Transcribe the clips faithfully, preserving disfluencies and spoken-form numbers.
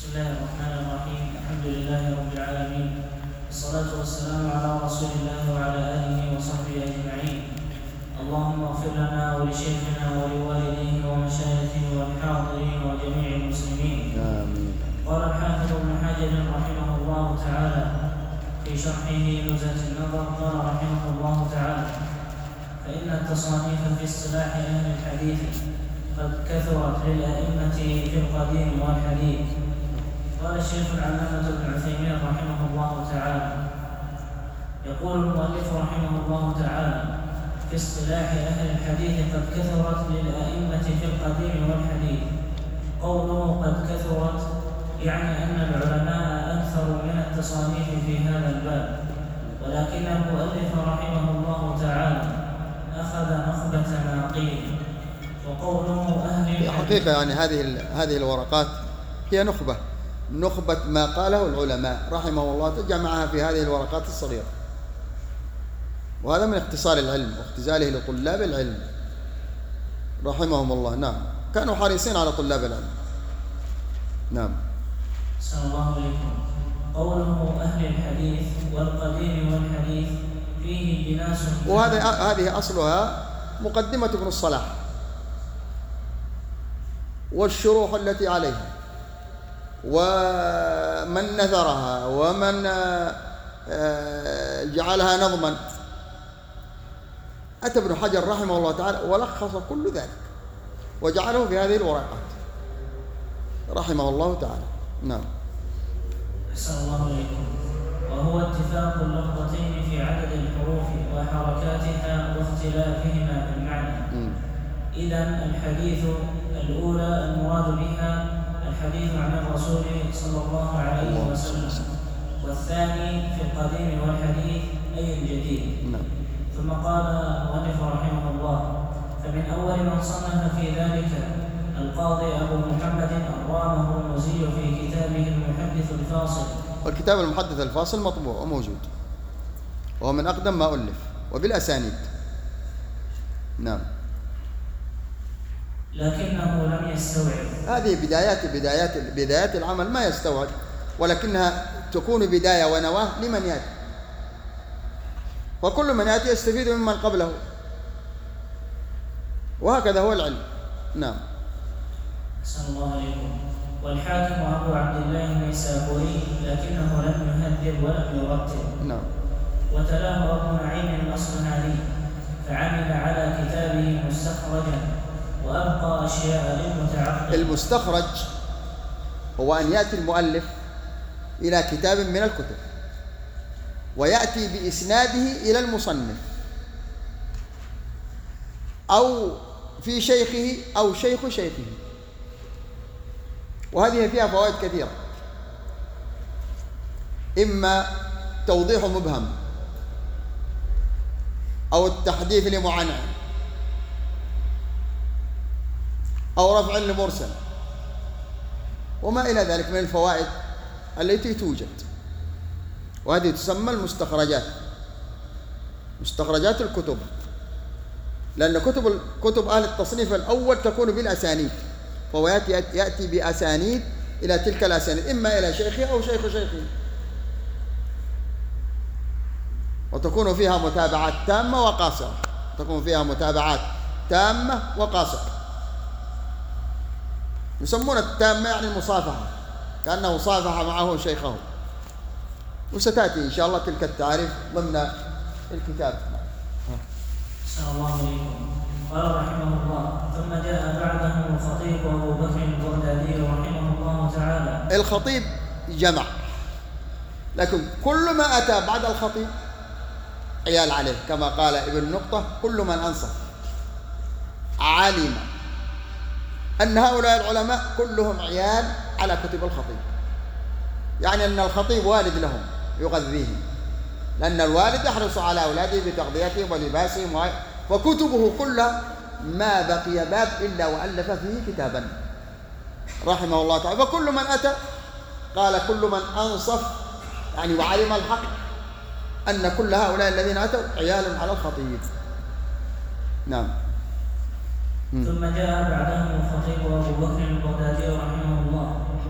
بسم الله الرحمن الرحيم. الحمد لله رب العالمين، والصلاة والسلام على رسول الله وعلى آله وصحبه أجمعين. اللهم اغفر لنا ولشيخنا ولوالديه ومشايخه والحاضرين وجميع المسلمين. آمين. قال الحافظ ابن حجر رحمه الله تعالى في شرحه نزهة النظر، قال رحمه الله تعالى: فإن التصانيف في اصطلاح أهل الحديث قد كثرت للأئمة في القديم والحديث. قال الشيخ العلامة ابن عثيمين رحمه الله تعالى: يقول المؤلف رحمه الله تعالى: في اصطلاح أهل الحديث قد كثرت للأئمة في القديم والحديث. قوله قد كثرت يعني أن العلماء أكثر من التصانيف في هذا الباب، ولكن المؤلف رحمه الله تعالى أخذ نخبة ما قيل. وقوله أهل في حقيقة يعني هذه هذه الورقات هي نخبة نخبة ما قاله العلماء رحمه الله، جمعها في هذه الورقات الصغيرة، وهذا من اختصار العلم واختزاله لطلاب العلم رحمهم الله. نعم، كانوا حريصين على طلاب العلم. نعم. أحسن الله إليكم. قوله أهل الحديث والقديم والحديث فيه جناس، وهذا هذه أصلها مقدمة ابن الصلاح والشروح التي عليها ومن نثرها ومن جعلها نظما. أتى ابن حجر رحمه الله تعالى ولخص كل ذلك وجعله في هذه الورقات رحمه الله تعالى. نعم. أحسن الله إليكم. وهو اتفاق اللفظتين في عدد الحروف وحركاتها واختلافهما في المعنى. إذن الحديث الأولى المراد بها الحديث عن الرسول صلى الله عليه وسلم، والثاني في القديم والحديث أي الجديد. نعم. ثم قال المؤلف رحمه الله: فمن أول من صنف في ذلك القاضي أبو محمد الرامه المزي في كتابه المحدث الفاصل. والكتاب المحدث الفاصل مطبوع وموجود، وهو من أقدم ما ألف وبالأسانيد. نعم. لكنه لم يستوعب. هذه بدايات بدايات بدايات العمل ما يستوعب، ولكنها تكون بداية ونواة لمن يأتي، وكل من يأتي يستفيد ممن قبله، وهكذا هو العلم. نعم. أحسن الله عليكم. والحاكم أبو عبد الله النيسابوري، لكنه لم يهذب ولم يرتب. نعم. وتلاه أبو نعيم الأصفهاني فعمل على كتابه مستخرجا، وأبقى أشياء للمتعقل. المستخرج هو أن يأتي المؤلف إلى كتاب من الكتب ويأتي بإسناده إلى المصنف أو في شيخه أو شيخ شيخه، وهذه فيها فوائد كثيرة: إما توضيح مبهم أو التحديث لمعنعن أو رفع لمرسل، وما إلى ذلك من الفوائد التي توجد، وهذه تسمى المستخرجات، مستخرجات الكتب، لأن كتب كتب أهل التصنيف الأول تكون بالأسانيد، فهو يأتي, يأتي بأسانيد إلى تلك الأسانيد، إما إلى شيخه أو شيخ شيخه، وتكون فيها متابعات تامة وقاصرة، تكون فيها متابعات تامة وقاصرة. يسمون التامة يعني المصافحة، كأنه صافح معه شيخه، وستأتي إن شاء الله تلك التعريف ضمن الكتاب. أحسن الله عليكم. قال رحمه الله: ثم جاء بعده الخطيب أبو بكر البغدادي رحمه الله تعالى. الخطيب جمع، لكن كل ما أتى بعد الخطيب عيال عليه، كما قال ابن النقطة: كل من أنصف علم أن هؤلاء العلماء كلهم عيال على كتب الخطيب، يعني أن الخطيب والد لهم يغذيهم، لأن الوالد يحرص على أولاده بتغذيتهم ولباسهم، فكتبه كلها ما بقي باب إلا وألف فيه كتابا رحمه الله تعالى. فكل من أتى قال كل من أنصف يعني وعلم الحق أن كل هؤلاء الذين أتوا عيال على الخطيب. نعم. ثم جاء بعدهم الخطيب أبو بكر البغدادي رحمه الله فصنف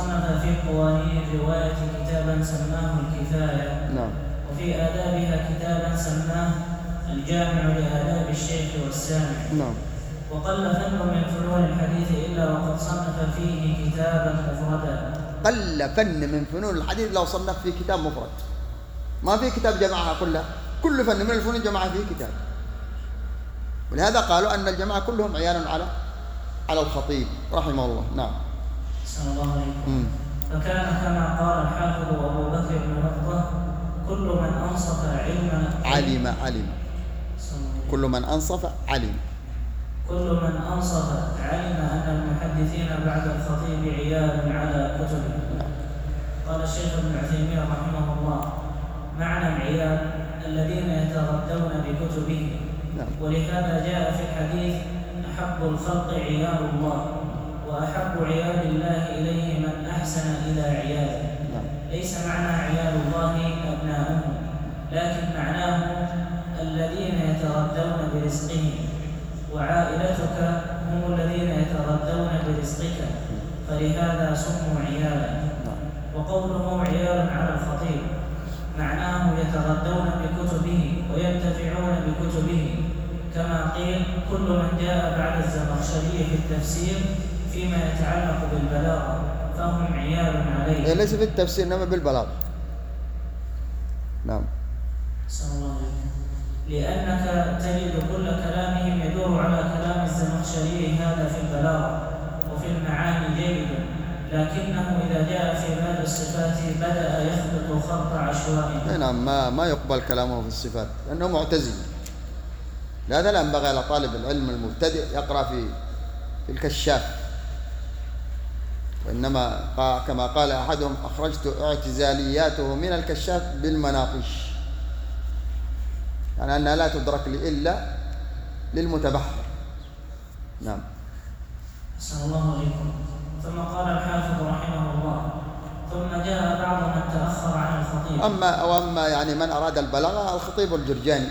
وصنف في قوانين الرواية كتابا سماه الكفاية. نعم. وفي آدابها كتابا سماه الجامع لآداب الشيخ والسامع. نعم. وقل فن من فنون الحديث إلا وقد صنف فيه كتابا مفردا. قل فن من فنون الحديث لو صنف في كتاب مفرد، ما في كتاب جمعها كلها، كل فن من الفنون جمعها فيه كتاب. ولهذا قالوا أن الجماعة كلهم عيال على على الخطيب رحمه الله. نعم. صلى الله عليه. فكان كما قال الحافظ أبو بكر بن نقطة: كل من أنصف علما علم علم كل من أنصف علم كل من أنصف علم أن المحدثين بعد الخطيب عيال على كتبه. قال الشيخ ابن عثيمين رحمه الله: معنى العيال الذين يتغدون بكتبه. ولهذا جاء في الحديث: أحب الخلق عيال الله، وأحب عيال الله إليه من أحسن إلى عياله. ليس معنى عيال الله أبناؤه، لكن معناه الذين يتغدون برزقهم، وعائلتك هم الذين يتغدون برزقك، فلهذا سموا عيالا. وقوله عيال على الخطيب معناه يتغدون بكتبه وينتفعون بكتبه، كما قيل: كل من جاء بعد الزمخشري في التفسير فيما يتعلق بالبلاغة فهم عيال عليه. ليس في التفسير إنما بالبلاغة. نعم. صلى الله عليه وسلم. لأنك تجد كل كلامهم يدور على كلام الزمخشري هذا في البلاغة وفي المعاني جيد، لكنه إذا جاء في باب الصفات بدأ يخلط خلط عشوائي. نعم. ما ما يقبل كلامه في الصفات لأنه معتزل. لهذا لا ينبغي على طالب العلم المبتدئ يقرأ في في الكشاف، وإنما كما قال أحدهم: أخرجت اعتزالياته من الكشاف بالمناقش، يعني أنها لا تدرك إلا للمتبحر. نعم. صلى الله عليكم. ثم قال الحافظ رحمه الله: ثم جاء بعض من تأخر عن الخطيب. أما أو أما يعني من أراد البلاغة، الخطيب الجرجاني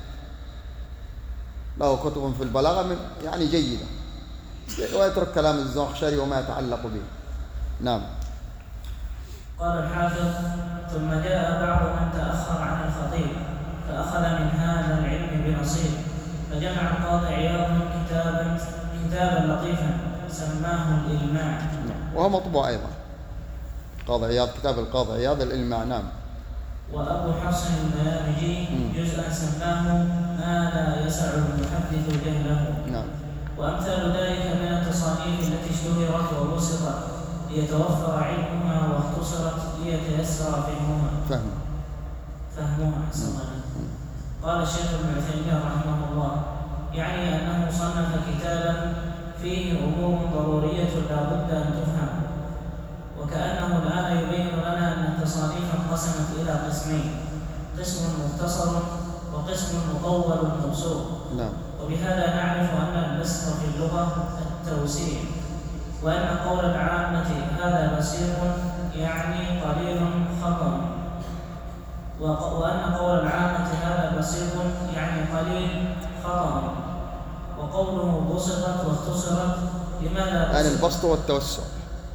له كتب في البلاغة يعني جيدة، ويترك كلام الزمخشري وما يتعلق به. نعم. قال الحافظ: ثم جاء بعض من تأخر عن الخطيب فأخذ من هذا العلم بنصيب، فجمع القاضي عياض كتابا كتابا لطيفا سماه الإلماع، وهو مطبوع أيضا. قاضي عياض، كتاب القاضي عياض الإلماع. نعم. وأبو حفص البيامجي جزءا سماه ما لا يسع المحدث جهله. نعم. وأمثال ذلك من التصانيف التي اشتهرت وبسطت ليتوفر علمها واختصرت ليتيسر فهمها. فهم فهمها قال الشيخ ابن عثيمين رحمه الله: يعني أنه صنف كتابا فيه أمور ضرورية لا بد أن تفهم، وكأنه الآن يبين لنا أن التصانيف انقسمت إلى قسمين: قسم مختصر وقسم مطول مبسوط. نعم. وبهذا نعرف أن البسط في اللغة التوسيع، وأن قول العامة هذا بسيط يعني قليل خطأ، وأن قول العامة هذا بسيط يعني قليل خطأ. وقوله بسطت واختصرت لماذا؟ يعني البسط والتوسع.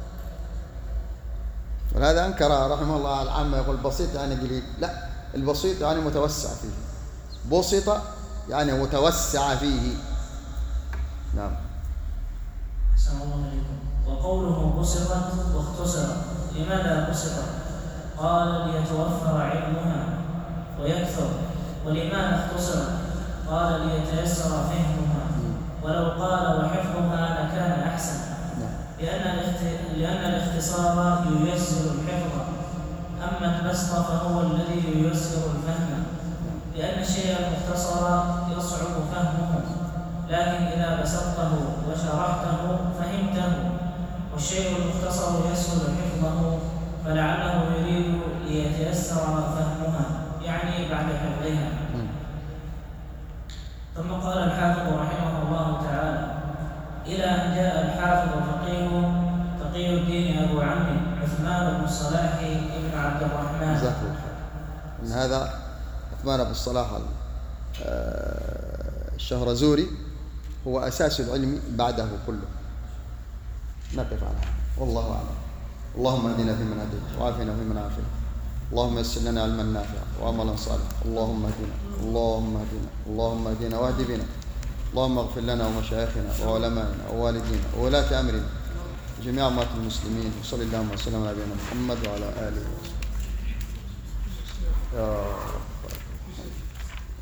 ولهذا أنكر رحمه الله على العامة، يقول بسيط يعني قليل. لا، البسيط يعني متوسع فيه، بسط يعني متوسع فيه. نعم. السلام عليكم. وقوله بسطت واختصرت لماذا بسطت؟ قال: ليتوفر علمها ويكثر. ولماذا اختصرت؟ قال: ليتيسر فهمها. ولو قال وحفظها لكان أحسن، لأن لأن الاختصار ييسر الحفظ، أما البسط فهو الذي ييسر الفهم، لأن الشيء المختصر يصعب فهمه، لكن إذا بسطته وشرحته فهمته، والشيء المختصر يسهل حفظه، فلعله يريد ليتيسر فهمها يعني بعد حفظها. ثم قال الحافظ رحمه الله تعالى: إلى أن جاء الحافظ فقيه تقي الدين أبو عمرو عثمان بن الصلاح ابن عبد الرحمن. جزاك الله خير. إن هذا عثمان بن الصلاح الشهرزوري هو أساس العلم بعده كله. نقف على هذا والله أعلم. اللهم اهدنا فيمن هديت وعافنا فيمن عافيت اللهم يسر لنا علما نافعا وعملا صالحا اللهم اهدنا اللهم اهدنا اللهم اهدنا واهد بنا اللهم اغفر لنا ومشايخنا وعلمائنا ووالدينا وولاة امرنا جميع اموات المسلمين وصلى اللهم وسلم على نبينا محمد وعلى اله وصحبه يا رب.